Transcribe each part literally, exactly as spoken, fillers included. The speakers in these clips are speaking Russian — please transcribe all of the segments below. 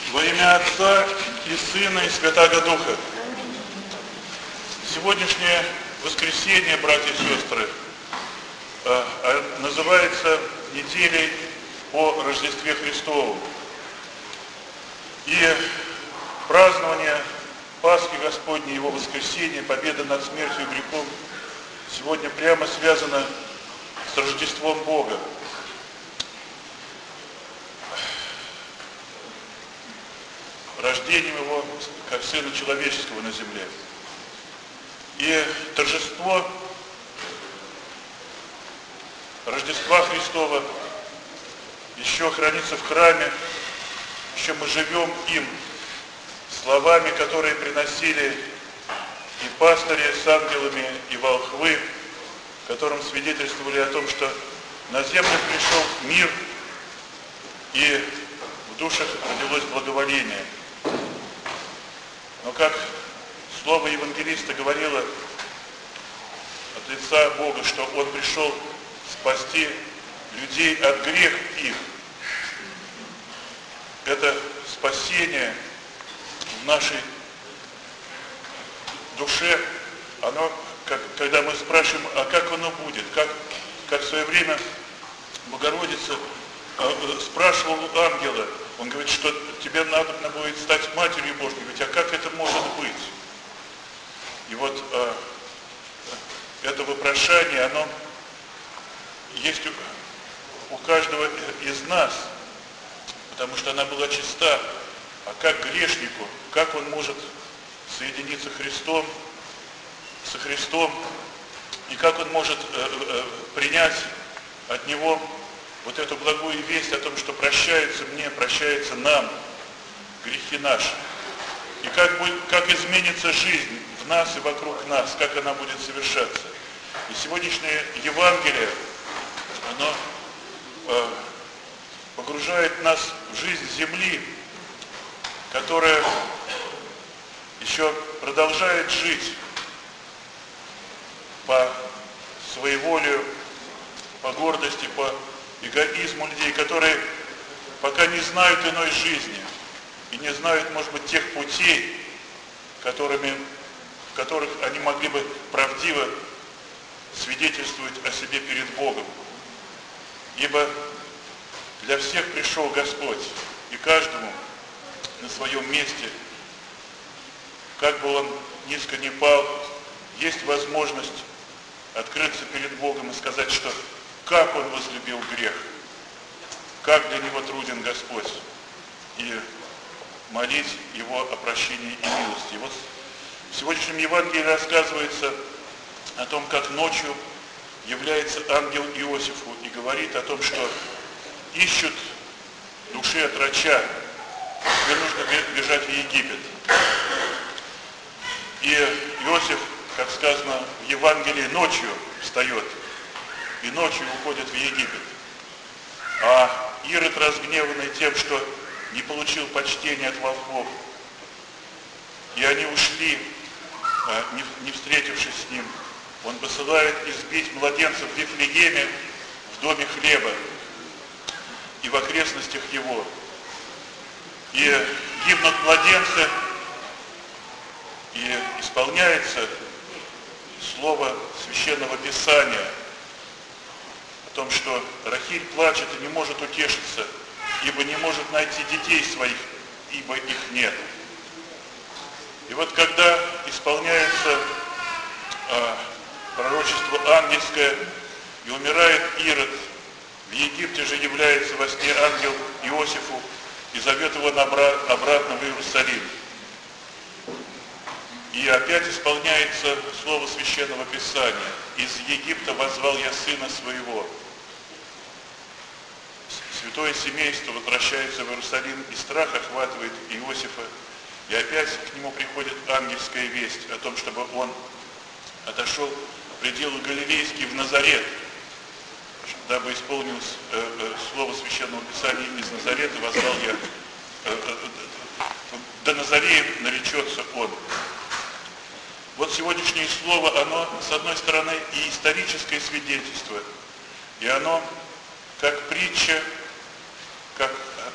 Во имя Отца и Сына и Святаго Духа. Сегодняшнее воскресенье, братья и сестры, называется неделей по Рождестве Христову. И празднование Пасхи Господней, Его воскресения, победа над смертью и грехом сегодня прямо связано с Рождеством Бога. Рождением Его как Сына Человеческого на земле. И торжество Рождества Христова еще хранится в храме, еще мы живем им словами, которые приносили и пастыри с ангелами, и волхвы, которым свидетельствовали о том, что на землю пришел мир, и в душах родилось благоволение. Но как слово евангелиста говорило от лица Бога, что Он пришел спасти людей от греха их, это спасение в нашей душе, оно, как, когда мы спрашиваем, а как оно будет, как, как в свое время Богородица э, спрашивал у ангела, он говорит, что тебе надо будет стать Матерью Божьей, говорит, а как это может быть? И вот э, это вопрошание, оно есть у, у каждого из нас, потому что она была чиста. А как грешнику, как он может соединиться Христом, со Христом, и как он может э, э, принять от Него вот эту благую весть о том, что прощается мне, прощается нам грехи наши. И как, будет, как изменится жизнь в нас и вокруг нас, как она будет совершаться. И сегодняшнее Евангелие, оно э, погружает нас в жизнь земли, которая еще продолжает жить по своеволию, по гордости, по эгоизму людей, которые пока не знают иной жизни и не знают, может быть, тех путей, которыми, в которых они могли бы правдиво свидетельствовать о себе перед Богом. Ибо для всех пришел Господь, и каждому на своем месте, как бы он низко ни пал, есть возможность открыться перед Богом и сказать, что как он возлюбил грех, как для него труден Господь, и молить Его о прощении и милости. И вот в сегодняшнем Евангелии рассказывается о том, как ночью является ангел Иосифу и говорит о том, что ищут души отроча, теперь нужно бежать в Египет. И Иосиф, как сказано в Евангелии, ночью встает и ночью уходит в Египет. А Ирод, разгневанный тем, что не получил почтения от волхвов, и они ушли, не встретившись с ним, он посылает избить младенцев в Вифлееме, в доме хлеба и в окрестностях его. И гибнут младенцы, и исполняется слово Священного Писания о том, что Рахиль плачет и не может утешиться, ибо не может найти детей своих, ибо их нет. И вот когда исполняется э, пророчество ангельское, и умирает Ирод, в Египте же является во сне ангел Иосифу и зовет его обратно в Иерусалим. И опять исполняется слово Священного Писания. Из Египта воззвал я сына своего. Святое семейство возвращается в Иерусалим, и страх охватывает Иосифа. И опять к нему приходит ангельская весть о том, чтобы он отошел в пределы Галилейские в Назарет, дабы исполнилось э, э, слово Священного Писания из Назарета, воззвал я, э, э, до Назареев наречется он. Вот сегодняшнее слово, оно, с одной стороны, и историческое свидетельство, и оно, как притча, как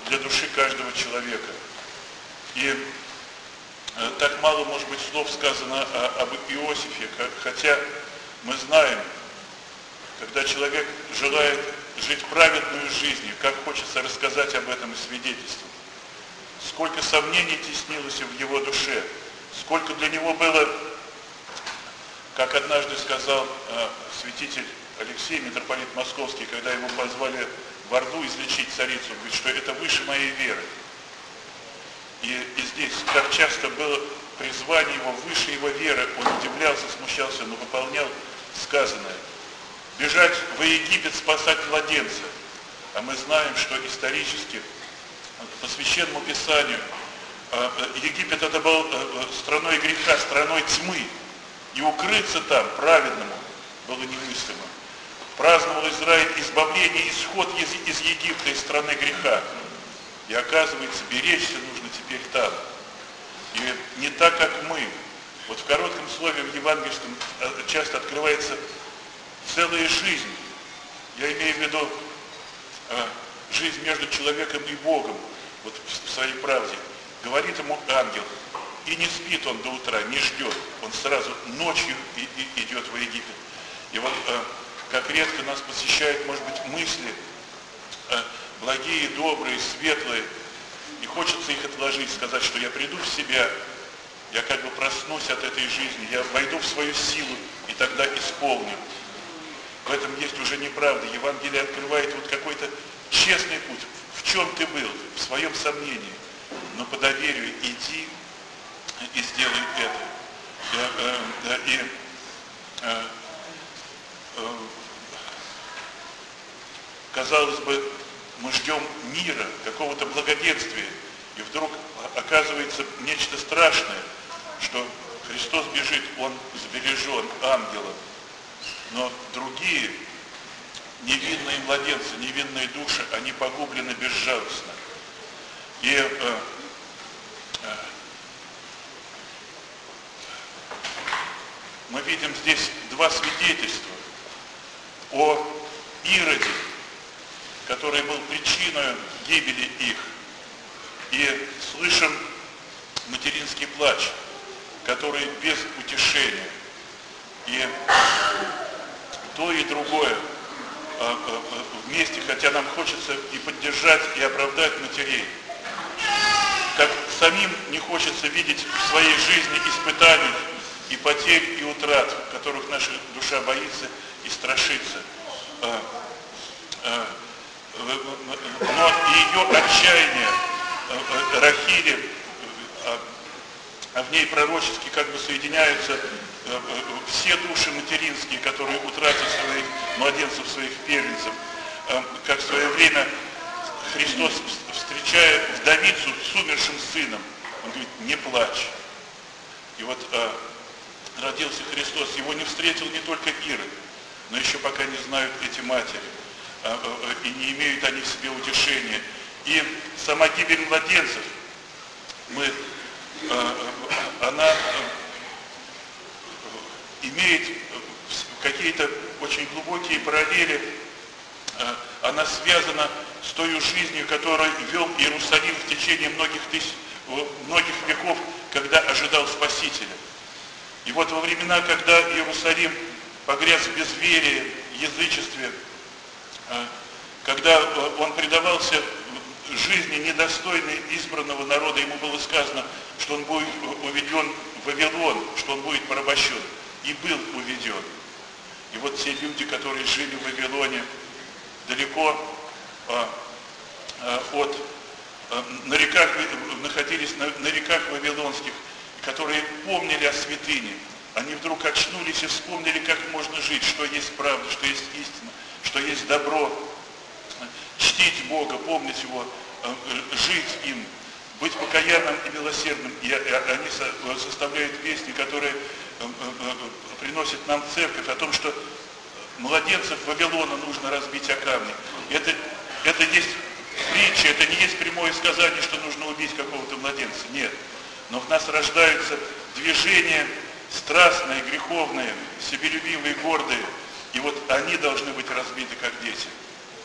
для души каждого человека. И так мало, может быть, слов сказано об Иосифе, хотя мы знаем, когда человек желает жить праведную жизнью, как хочется рассказать об этом и свидетельствовать. Сколько сомнений теснилось в его душе, сколько для него было, как однажды сказал э, святитель Алексей, митрополит Московский, когда его позвали в Орду излечить царицу, он говорит, что это выше моей веры. И, и здесь, как часто было призвание его выше его веры, он удивлялся, смущался, но выполнял сказанное. Бежать в Египет, спасать младенца. А мы знаем, что исторически, по Священному Писанию, Египет это был страной греха, страной тьмы. И укрыться там праведному было немыслимо. Праздновал Израиль избавление, исход из, из Египта, из страны греха. И оказывается, беречься нужно теперь там. И не так, как мы. Вот в коротком слове в евангельском часто открывается целая жизнь. Я имею в виду э, жизнь между человеком и Богом, вот в, в своей правде. Говорит ему ангел, и не спит он до утра, не ждет. Он сразу ночью и, и, идет в Египет. И вот э, как редко нас посещают, может быть, мысли э, благие, добрые, светлые, и хочется их отложить, сказать, что я приду в себя, я как бы проснусь от этой жизни, я войду в свою силу и тогда исполню. В этом есть уже неправда. Евангелие открывает вот какой-то честный путь. В чем ты был? В своем сомнении. Но по доверию иди и сделай это. И, и, и казалось бы, мы ждем мира, какого-то благоденствия. И вдруг оказывается нечто страшное, что Христос бежит, Он сбережен ангелом. Но другие, невинные младенцы, невинные души, они погублены безжалостно. И э, э, мы видим здесь два свидетельства о Ироде, который был причиной гибели их. И слышим материнский плач, который без утешения. И то и другое вместе, хотя нам хочется и поддержать, и оправдать матерей. Как самим не хочется видеть в своей жизни испытаний и потерь, и утрат, которых наша душа боится и страшится. Но ее отчаяние Рахили, а в ней пророчески как бы соединяются все души материнские, которые утратили своих младенцев, своих первенцев. Как в свое время Христос, встречая вдовицу с умершим сыном, он говорит, не плачь. И вот родился Христос, его не встретил не только Ирод, но еще пока не знают эти матери, и не имеют они в себе утешения. И сама гибель младенцев, мы, она имеет какие-то очень глубокие параллели, она связана с той жизнью, которую вел Иерусалим в течение многих тысяч, многих веков, когда ожидал Спасителя. И вот во времена, когда Иерусалим погряз в безверии, язычестве, когда он предавался жизни недостойной избранного народа, ему было сказано, что он будет уведен в Вавилон, что он будет порабощен. И был уведен. И вот те люди, которые жили в Вавилоне, далеко а, а, от, а, на реках, находились на, на реках вавилонских, которые помнили о святыне, они вдруг очнулись и вспомнили, как можно жить, что есть правда, что есть истина, что есть добро, чтить Бога, помнить Его, жить им, быть покаянным и милосердным. И они составляют песни, которые приносят нам церковь о том, что младенцев Вавилона нужно разбить о камни. Это, это есть притча, это не есть прямое сказание, что нужно убить какого-то младенца. Нет. Но в нас рождаются движения страстные, греховные, себелюбивые, гордые. И вот они должны быть разбиты, как дети.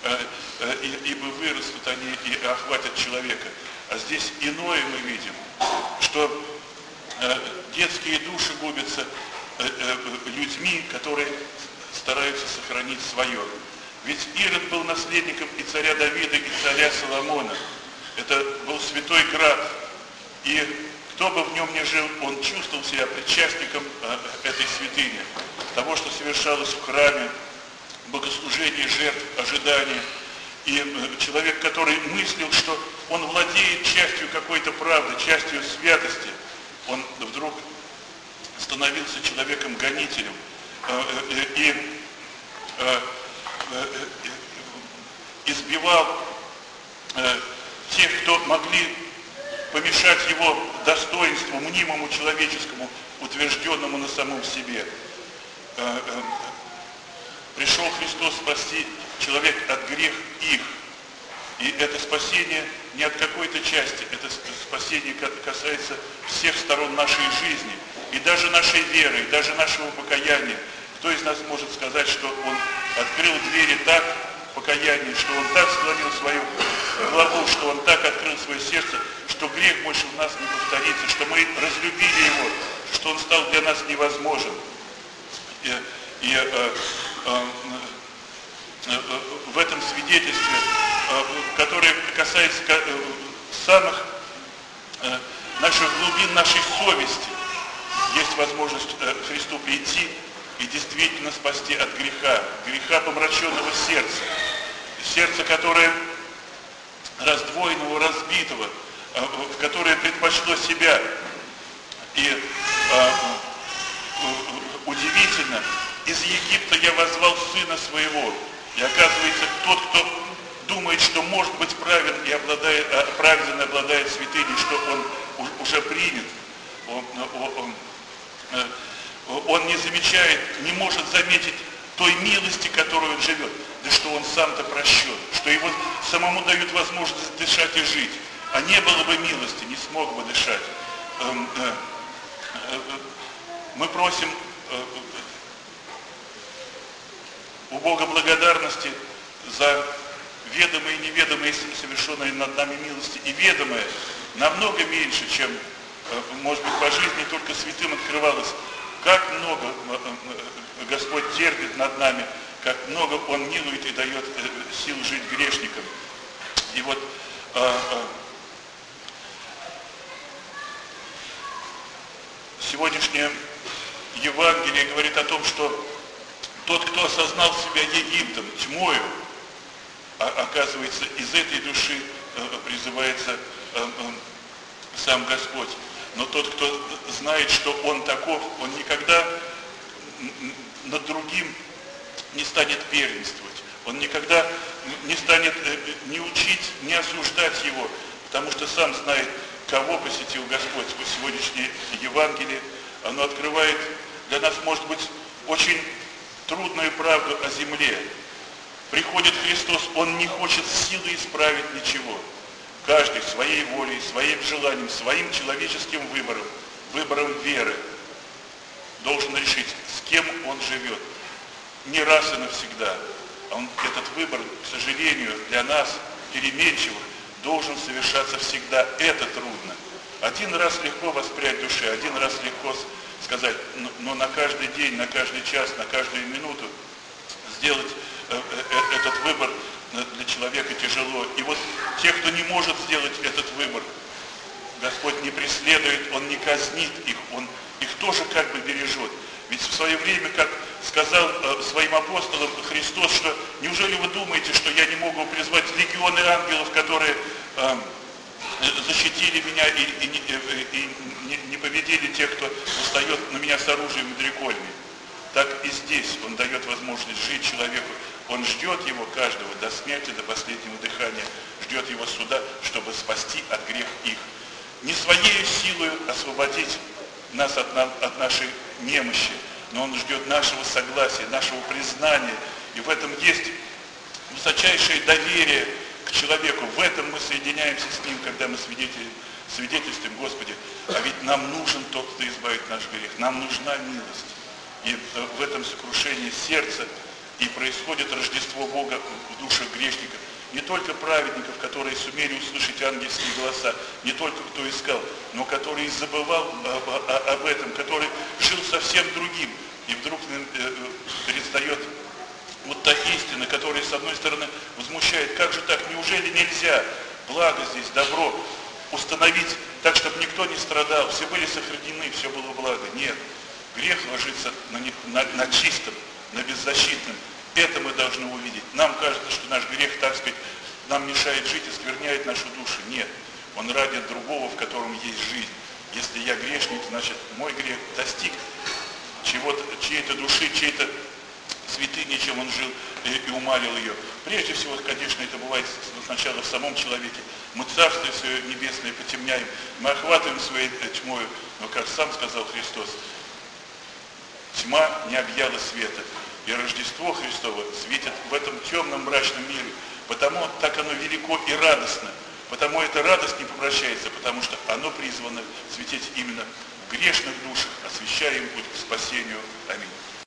ибо вырастут они и охватят человека. А здесь иное мы видим, что детские души губятся людьми, которые стараются сохранить свое. Ведь Ирод был наследником и царя Давида, и царя Соломона. Это был святой град. И кто бы в нем ни жил, он чувствовал себя причастником этой святыни, того, что совершалось в храме, богослужение, жертв, ожидания. И человек, который мыслил, что он владеет частью какой-то правды, частью святости, он вдруг становился человеком-гонителем. И избивал тех, кто могли помешать его достоинству, мнимому человеческому, утвержденному на самом себе. Пришел Христос спасти человек от грех их. И это спасение не от какой-то части, это спасение касается всех сторон нашей жизни. И даже нашей веры, и даже нашего покаяния. Кто из нас может сказать, что он открыл двери так, покаяние, что он так склонил свою главу, что он так открыл свое сердце, что грех больше в нас не повторится, что мы разлюбили его, что он стал для нас невозможен. И, и э, э, э, в этом свидетельстве, э, которое касается э, самых э, наших глубин нашей совести, есть возможность э, Христу прийти и действительно спасти от греха, греха помраченного сердца, сердца, которое раздвоенного, разбитого, в которое предпочло себя. И э, удивительно, из Египта я возвал сына своего. И оказывается, тот, кто думает, что может быть праведен и обладает, праведен и обладает святыней, что он уже принят, он, он, он, он не замечает, не может заметить той милости, которой он живет, да что он сам-то прощен, что его самому дают возможность дышать и жить. А не было бы милости, не смог бы дышать. Мы просим у Бога благодарности за ведомые и неведомые совершенные над нами милости. И ведомые намного меньше, чем, может быть, по жизни только святым открывалось. Как много Господь терпит над нами, как много Он милует и дает сил жить грешникам. И вот сегодняшнее Евангелие говорит о том, что тот, кто осознал себя Египтом, тьмою, оказывается, из этой души призывается сам Господь. Но тот, кто знает, что он таков, он никогда над другим не станет первенствовать. Он никогда не станет ни учить, ни осуждать его, потому что сам знает, кого посетил Господь. Сегодняшнее Евангелие, оно открывает для нас, может быть, очень трудную правду о земле. Приходит Христос, Он не хочет силой исправить ничего. Каждый своей волей, своим желанием, своим человеческим выбором, выбором веры должен решить, с кем он живет. Не раз и навсегда. Он, этот выбор, к сожалению, для нас, переменчивых, должен совершаться всегда. Это трудно. Один раз легко воспрять душе, один раз легко сказать, но, но на каждый день, на каждый час, на каждую минуту сделать э, э, этот выбор для человека тяжело. И вот те, кто не может сделать этот выбор, Господь не преследует, Он не казнит их, Он их тоже как бы бережет. Ведь в свое время, как сказал э, своим апостолам Христос, что неужели вы думаете, что я не могу призвать легионы ангелов, которые э, защитили меня и, и, и, и не, не победили тех, кто устает на меня с оружием и дрекольми? Так и здесь Он дает возможность жить человеку. Он ждет его каждого до смерти, до последнего дыхания, ждет его суда, чтобы спасти от грех их. Не своей силой освободить нас от, от нашей немощи, но Он ждет нашего согласия, нашего признания. И в этом есть высочайшее доверие к человеку. В этом мы соединяемся с Ним, когда мы свидетельствуем, Господи, а ведь нам нужен тот, кто избавит наш грех. Нам нужна милость. И в этом сокрушении сердца и происходит Рождество Бога в душах грешников. Не только праведников, которые сумели услышать ангельские голоса, не только кто искал, но который забывал об, об этом, который жил совсем другим. И вдруг предстает вот та истина, которая, с одной стороны, возмущает. Как же так? Неужели нельзя благо здесь, добро установить так, чтобы никто не страдал, все были сохранены, все было благо? Нет. Грех ложится на, них, на, на чистом, на беззащитном. Это мы должны увидеть. Нам кажется, что наш грех, так сказать, нам мешает жить и скверняет нашу душу. Нет. Он ради другого, в котором есть жизнь. Если я грешник, значит, мой грех достиг чего-то, чьей-то души, чьей-то святыни, чем он жил и, и умалил ее. Прежде всего, конечно, это бывает сначала в самом человеке. Мы царствие свое небесное потемняем, мы охватываем своей тьмою. Но, как сам сказал Христос, тьма не объяла света. И Рождество Христово светит в этом темном мрачном мире. Потому так оно велико и радостно. Потому эта радость не помрачается, потому что оно призвано светить именно в грешных душах, освещая им путь к спасению. Аминь.